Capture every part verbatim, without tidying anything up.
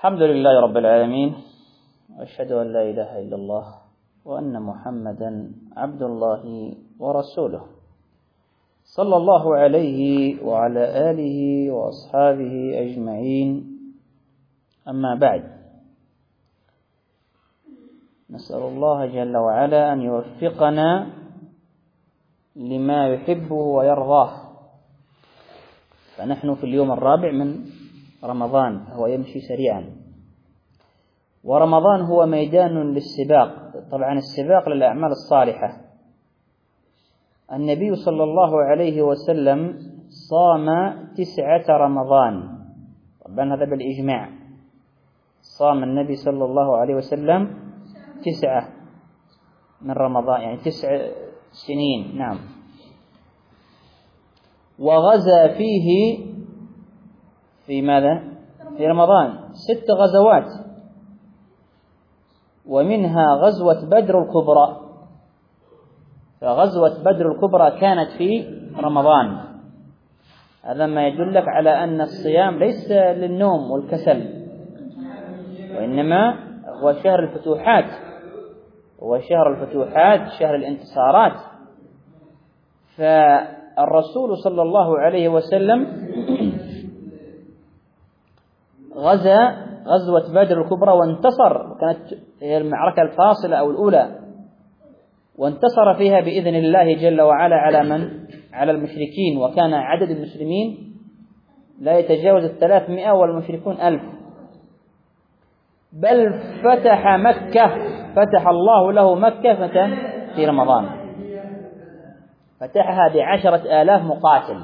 الحمد لله رب العالمين، وأشهد أن لا إله إلا الله وأن محمدا عبد الله ورسوله، صلى الله عليه وعلى آله وأصحابه أجمعين. أما بعد، نسأل الله جل وعلا أن يوفقنا لما يحبه ويرضاه. فنحن في اليوم الرابع من رمضان، هو يمشي سريعا، ورمضان هو ميدان للسباق. طبعا السباق للأعمال الصالحة. النبي صلى الله عليه وسلم صام تسعة رمضان، طبعا هذا بالإجماع. صام النبي صلى الله عليه وسلم تسعة من رمضان، يعني تسع سنين. نعم. وغزا فيه في ماذا؟ في رمضان ست غزوات، ومنها غزوة بدر الكبرى. فغزوة بدر الكبرى كانت في رمضان. هذا ما يدلك على أن الصيام ليس للنوم والكسل، وإنما هو شهر الفتوحات، هو شهر الفتوحات، شهر الانتصارات. فالرسول صلى الله عليه وسلم غزا غزوة بدر الكبرى وانتصر، كانت هي المعركة الفاصلة أو الأولى، وانتصر فيها بإذن الله جل وعلا على من؟ على المشركين. وكان عدد المسلمين لا يتجاوز الثلاثمائة والمشركون ألف. بل فتح مكة، فتح الله له مكة فتح في رمضان، فتحها بعشرة آلاف مقاتل،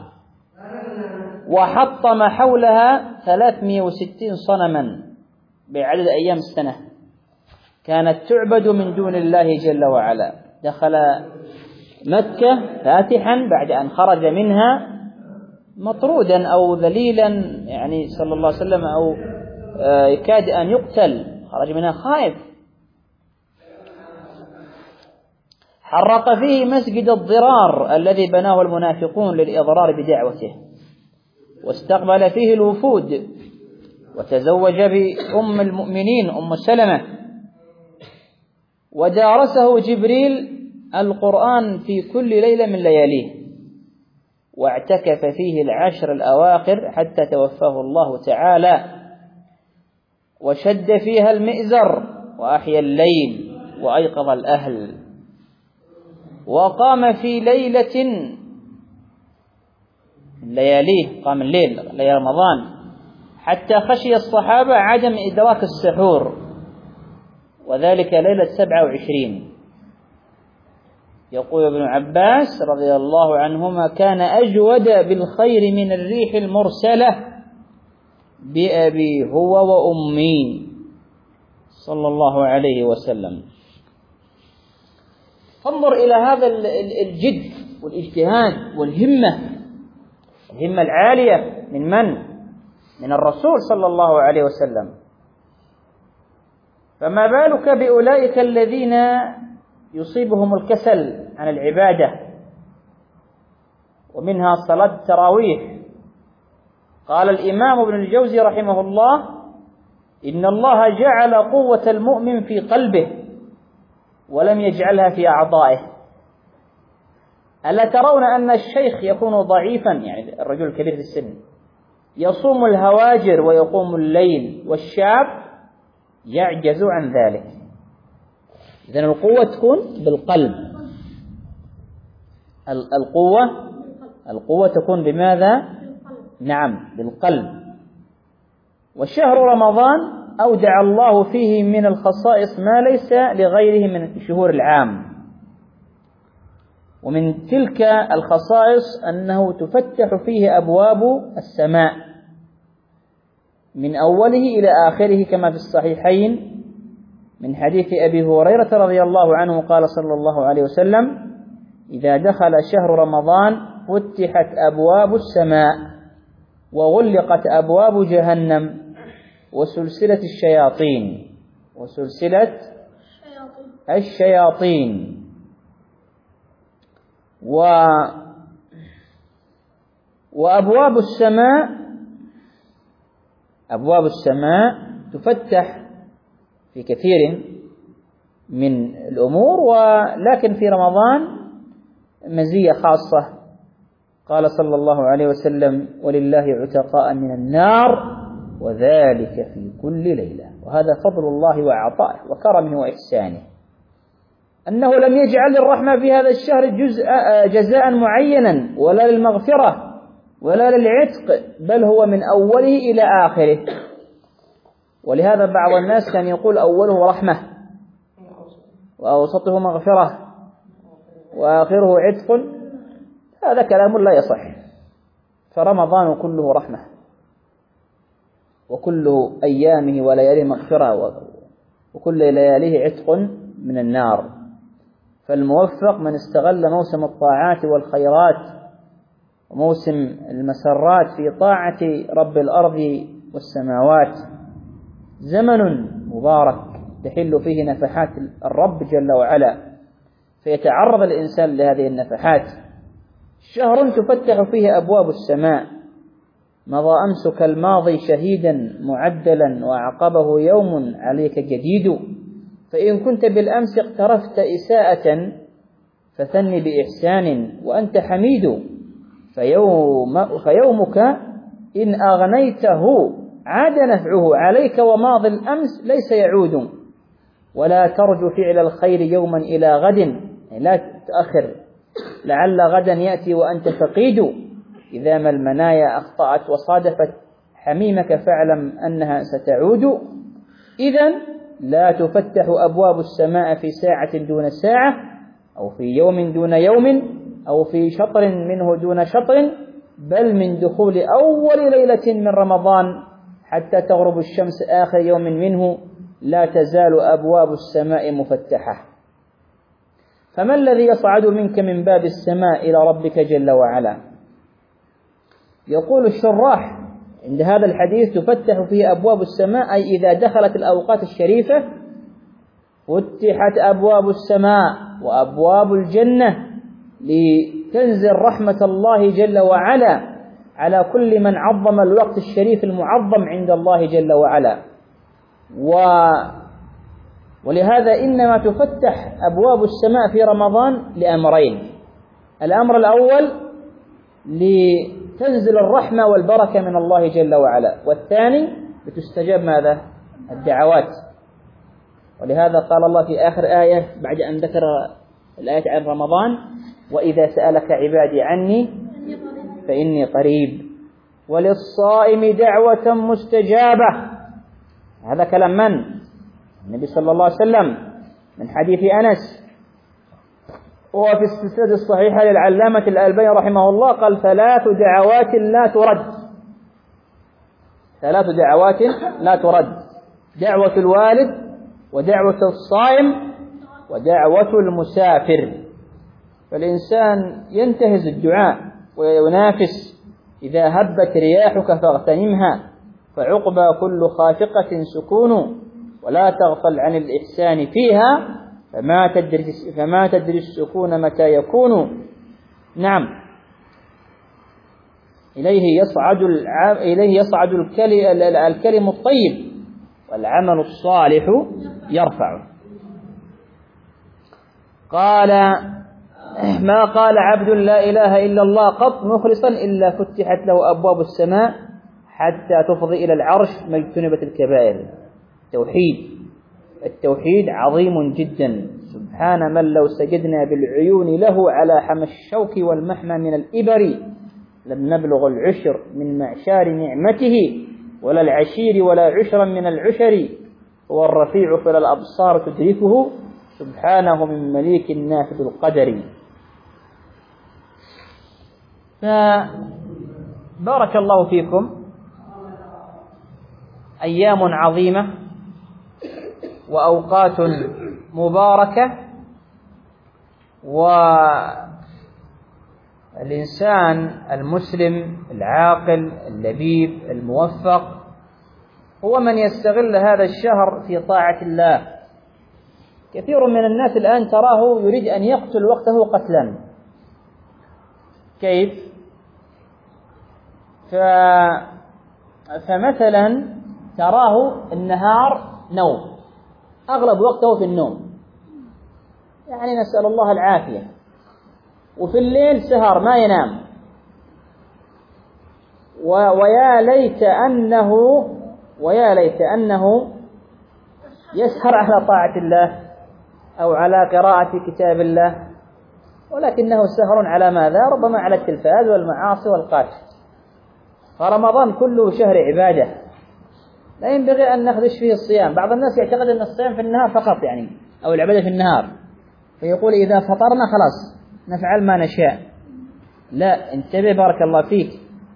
وحطم حولها ثلاثمائة وستين صنما بعدد أيام السنة كانت تعبد من دون الله جل وعلا. دخل مكة فاتحا بعد أن خرج منها مطرودا أو ذليلا، يعني صلى الله عليه وسلم، أو يكاد أن يقتل، خرج منها خائف. حرق فيه مسجد الضرار الذي بناه المنافقون للإضرار بدعوته، واستقبل فيه الوفود، وتزوج بأم المؤمنين أم سلمة، ودارسه جبريل القرآن في كل ليلة من لياليه، واعتكف فيه العشر الأواخر حتى توفاه الله تعالى، وشد فيها المئزر وأحيا الليل وأيقظ الأهل، وقام في ليلة لياليه، قام الليل ليالي رمضان حتى خشي الصحابة عدم إدراك السحور، وذلك ليلة سبعة وعشرين. يقول ابن عباس رضي الله عنهما: كان أجود بالخير من الريح المرسلة بأبي هو وأمي، صلى الله عليه وسلم. فانظر إلى هذا الجد والاجتهاد والهمة، الهمة العالية من من؟ من الرسول صلى الله عليه وسلم. فما بالك بأولئك الذين يصيبهم الكسل عن العبادة، ومنها صلاة التراويح. قال الإمام ابن الجوزي رحمه الله: إن الله جعل قوة المؤمن في قلبه ولم يجعلها في أعضائه. ألا ترون أن الشيخ يكون ضعيفا، يعني الرجل الكبير في السن، يصوم الهواجر ويقوم الليل، والشاب يعجز عن ذلك؟ إذن القوة تكون بالقلب. القوة القوة تكون بماذا؟ نعم، بالقلب. وشهر رمضان أودع الله فيه من الخصائص ما ليس لغيره من الشهور العام. ومن تلك الخصائص أنه تفتح فيه أبواب السماء من أوله إلى آخره، كما في الصحيحين من حديث أبي هريرة رضي الله عنه قال صلى الله عليه وسلم: إذا دخل شهر رمضان فتحت أبواب السماء، وغلقت أبواب جهنم، وسلسلة الشياطين وسلسلة الشياطين و وأبواب السماء أبواب السماء تفتح في كثير من الأمور، ولكن في رمضان مزية خاصة. قال صلى الله عليه وسلم: ولله عتقاء من النار وذلك في كل ليلة. وهذا فضل الله وعطائه وكرمه وإحسانه، أنه لم يجعل الرحمة في هذا الشهر جزء جزاء معينا ولا للمغفرة ولا للعتق، بل هو من أوله إلى آخره. ولهذا بعض الناس كان يقول أوله رحمة وأوسطه مغفرة وآخره عتق. هذا كلام لا يصح، فرمضان كله رحمة وكل أيامه ولياليه مغفرة وكل لياليه عتق من النار. فالموفق من استغل موسم الطاعات والخيرات وموسم المسرات في طاعة رب الأرض والسماوات، زمن مبارك تحل فيه نفحات الرب جل وعلا، فيتعرض الإنسان لهذه النفحات. شهر تفتح فيه أبواب السماء، مضى أمسك الماضي شهيدا معدلا وعقبه يوم عليك جديد، فإن كنت بالأمس اقترفت إساءة فثني بإحسان وأنت حميد، فيوم فيومك إن أغنيته عاد نفعه عليك، وماضي الأمس ليس يعود. ولا ترجو فعل الخير يوما إلى غد، يعني لا تأخر، لعل غدا يأتي وأنت فقيد. إذا ما المنايا أخطأت وصادفت حميمك فاعلم أنها ستعود. إذن لا تفتح أبواب السماء في ساعة دون ساعة، أو في يوم دون يوم، أو في شطر منه دون شطر، بل من دخول أول ليلة من رمضان حتى تغرب الشمس آخر يوم منه لا تزال أبواب السماء مفتحة. فما الذي يصعد منك من باب السماء إلى ربك جل وعلا؟ يقول الشراح عند هذا الحديث: تفتح فيه أبواب السماء، أي إذا دخلت الأوقات الشريفة فتحت أبواب السماء وأبواب الجنة لتنزل رحمة الله جل وعلا على كل من عظم الوقت الشريف المعظم عند الله جل وعلا. و ولهذا إنما تفتح أبواب السماء في رمضان لأمرين: الأمر الأول لتنزل الرحمة والبركة من الله جل وعلا، والثاني لتستجاب ماذا؟ الدعوات. ولهذا قال الله في آخر آية بعد أن ذكر الآية عن رمضان: وإذا سألك عبادي عني فإني قريب وللصائم دعوة مستجابة. هذا كلام من؟ النبي صلى الله عليه وسلم من حديث أنس، وفي السلسلة الصحيحة للعلامة الألباني رحمه الله قال: ثلاث دعوات لا ترد، ثلاث دعوات لا ترد: دعوة الوالد، ودعوة الصائم، ودعوة المسافر. فالإنسان ينتهز الدعاء وينافس: إذا هبت رياحك فاغتنمها، فعقبى كل خافقة سكون، ولا تغفل عن الإحسان فيها، فما تدري فما تدري السكون متى يكون. نعم، إليه يصعد إليه يصعد الكلم الطيب والعمل الصالح يرفعه. قال: ما قال عبد لا إله إلا الله قط مخلصا إلا فتحت له أبواب السماء حتى تفضي إلى العرش ما اجتنبت الكبائر. التوحيد التوحيد عظيم جدا. سبحان من لو سجدنا بالعيون له على حمى الشوك والمحمى من الإبر لم نبلغ العشر من معشار نعمته، ولا العشير ولا عشرا من العشر، هو الرفيع فلا الأبصار تدركه، سبحانه من مليك نافذ القدر. فبارك الله فيكم، أيام عظيمة وأوقات مباركة، والإنسان المسلم العاقل اللبيب الموفق هو من يستغل هذا الشهر في طاعة الله. كثير من الناس الآن تراه يريد أن يقتل وقته قتلا. كيف؟ ف... فمثلا تراه النهار نوم، أغلب وقته في النوم، يعني نسأل الله العافية. وفي الليل سهر ما ينام، ويا ليت أنه ويا ليت أنه يسهر على طاعة الله أو على قراءة كتاب الله، ولكنه سهر على ماذا؟ ربما على التلفاز والمعاصي والقاتل. فرمضان كله شهر عبادة، لا ينبغي أن نخدش فيه الصيام. بعض الناس يعتقد أن الصيام في النهار فقط يعني، أو العبادة في النهار، فيقول إذا فطرنا خلاص نفعل ما نشاء. لا، انتبه بارك الله فيك،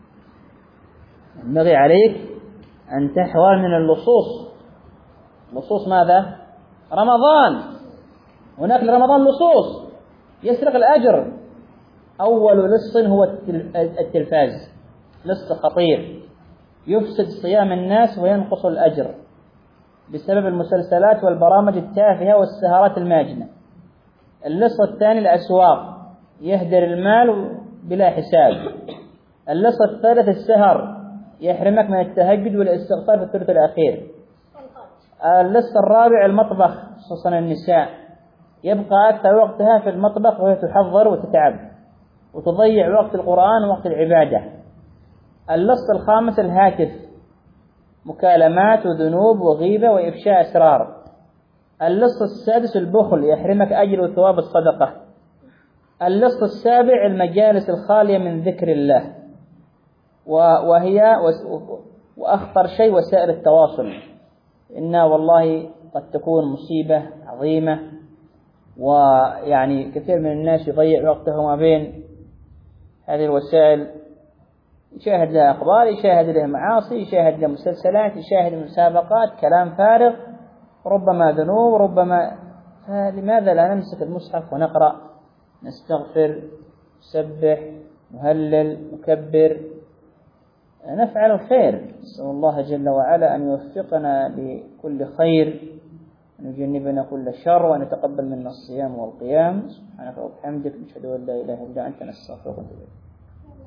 ينبغي عليك أن تحذر من اللصوص. لصوص ماذا؟ رمضان. هناك لرمضان لصوص يسرق الأجر. أول لص هو التلفاز، لص خطير يفسد صيام الناس وينقص الأجر بسبب المسلسلات والبرامج التافهة والسهرات الماجنة. اللص الثاني الأسواق، يهدر المال بلا حساب. اللص الثالث السهر، يحرمك من التهجد والاستغفار في الثلث الأخير. اللص الرابع المطبخ، خصوصا النساء، يبقى أكثر وقتها في المطبخ وهي تحضر وتتعب وتضيع وقت القرآن ووقت العبادة. اللص الخامس الهاتف، مكالمات وذنوب وغيبة وإفشاء أسرار. اللص السادس البخل، يحرمك أجر وثواب الصدقة. اللص السابع المجالس الخالية من ذكر الله، وهي وأخطر شيء وسائل التواصل، إنها والله قد تكون مصيبة عظيمة. ويعني كثير من الناس يضيع وقته ما بين هذه الوسائل، يشاهد لها أخبار، يشاهد لها معاصي، يشاهد لها مسلسلات، يشاهد مسابقات، كلام فارغ، ربما ذنوب، ربما. فلماذا لا نمسك المصحف ونقرأ، نستغفر، نسبح، نهلل، نكبر، نفعل الخير. نسأل الله جل وعلا أن يوفقنا لكل خير، أن يجنبنا كل شر، وأن يتقبل منا الصيام والقيام. سبحانك وبحمدك، نشهد أن لا إله إلا أنت، نستغفرك ونتوب إليك.